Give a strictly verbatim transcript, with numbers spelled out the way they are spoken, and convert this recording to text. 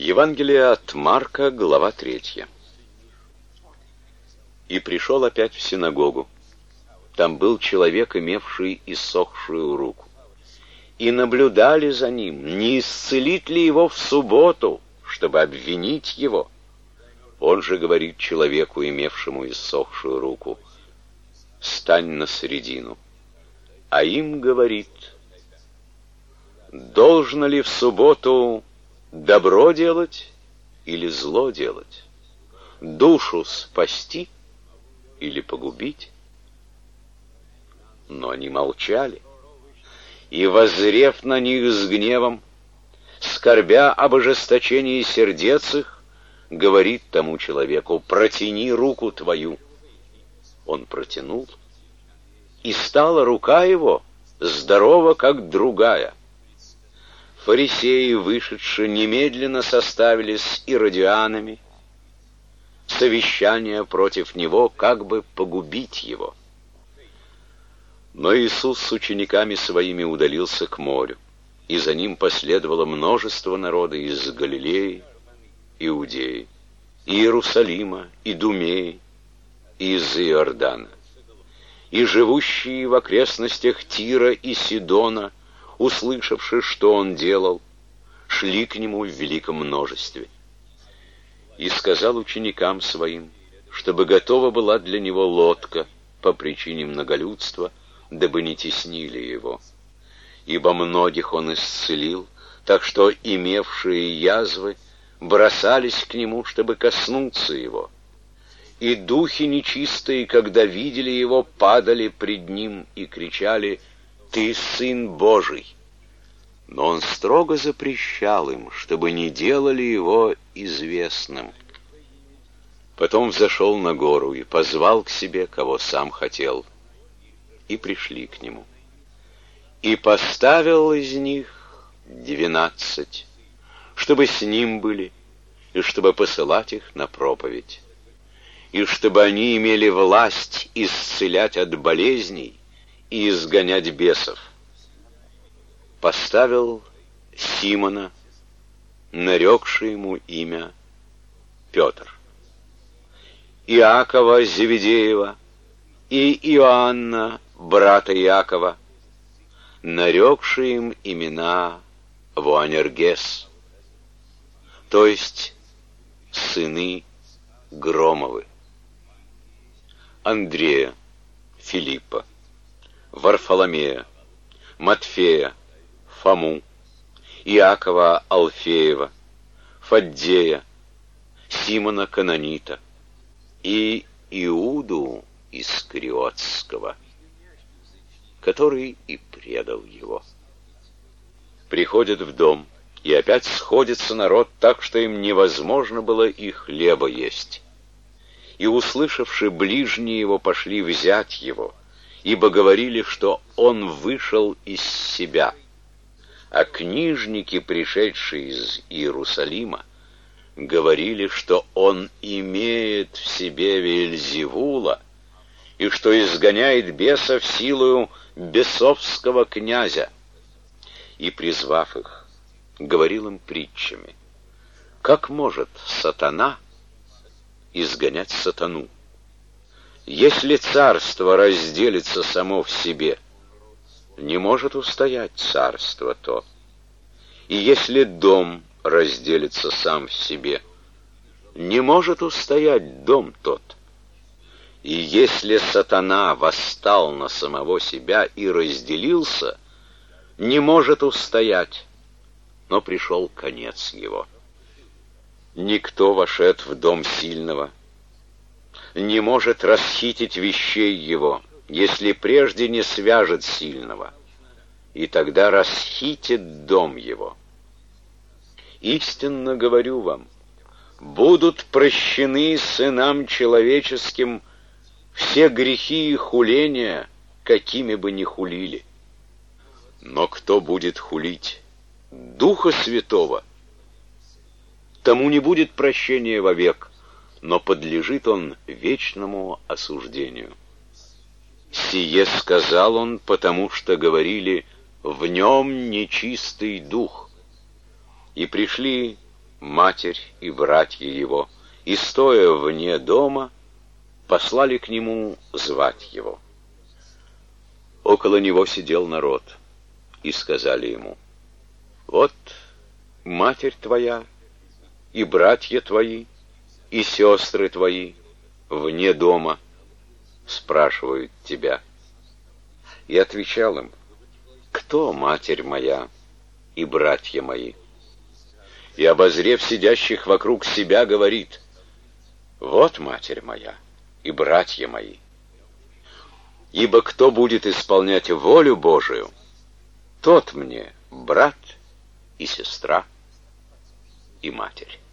Евангелие от Марка, глава третья. И пришел опять в синагогу. Там был человек, имевший иссохшую руку. И наблюдали за ним, не исцелит ли его в субботу, чтобы обвинить его. Он же говорит человеку, имевшему иссохшую руку: «Стань на середину». А им говорит: «Должно ли в субботу добро делать или зло делать? Душу спасти или погубить?» Но они молчали. И, воззрев на них с гневом, скорбя об ожесточении сердец их, говорит тому человеку: «Протяни руку твою». Он протянул, и стала рука его здорова, как другая. Фарисеи, вышедшие, немедленно составили с иродианами совещание против него, как бы погубить его. Но Иисус с учениками своими удалился к морю, и за ним последовало множество народа из Галилеи, Иудеи, Иерусалима, Идумеи и из Иордана. И живущие в окрестностях Тира и Сидона, услышавши, что он делал, шли к нему в великом множестве. И сказал ученикам своим, чтобы готова была для него лодка по причине многолюдства, дабы не теснили его. Ибо многих он исцелил, так что имевшие язвы бросались к нему, чтобы коснуться его. И духи нечистые, когда видели его, падали пред ним и кричали: «Ты Сын Божий!» Но он строго запрещал им, чтобы не делали его известным. Потом взошел на гору и позвал к себе, кого сам хотел, и пришли к нему. И поставил из них двенадцать, чтобы с ним были, и чтобы посылать их на проповедь, и чтобы они имели власть исцелять от болезней и изгонять бесов. Поставил Симона, нарекший ему имя Петр, Иакова Зеведеева и Иоанна, брата Иакова, нарекший им имена Боанергес, то есть сыны Громовы, Андрея, Филиппа, Варфоломея, Матфея, Фому, Иакова Алфеева, Фаддея, Симона Канонита и Иуду Искариотского, который и предал его. Приходят в дом, и опять сходится народ так, что им невозможно было и хлеба есть. И, услышавши, ближние его пошли взять его, ибо говорили, что он вышел из себя. А книжники, пришедшие из Иерусалима, говорили, что он имеет в себе Веельзевула и что изгоняет бесов силою бесовского князя. И, призвав их, говорил им притчами: как может сатана изгонять сатану? Если царство разделится само в себе, не может устоять царство то. И если дом разделится сам в себе, не может устоять дом тот. И если сатана восстал на самого себя и разделился, не может устоять, но пришел конец его. Никто, вошед в дом сильного, не может расхитить вещей его, если прежде не свяжет сильного, и тогда расхитит дом его. Истинно говорю вам, будут прощены сынам человеческим все грехи и хуления, какими бы ни хулили. Но кто будет хулить Духа Святого, тому не будет прощения вовек, но подлежит он вечному осуждению. Сие сказал он, потому что говорили: в нем нечистый дух. И пришли матерь и братья его, и, стоя вне дома, послали к нему звать его. Около него сидел народ, и сказали ему: «Вот матерь твоя, и братья твои, и сестры твои вне дома спрашивают тебя». И отвечал им: «Кто матерь моя и братья мои?» И, обозрев сидящих вокруг себя, говорит: «Вот матерь моя и братья мои. Ибо кто будет исполнять волю Божию, тот мне брат и сестра и матерь».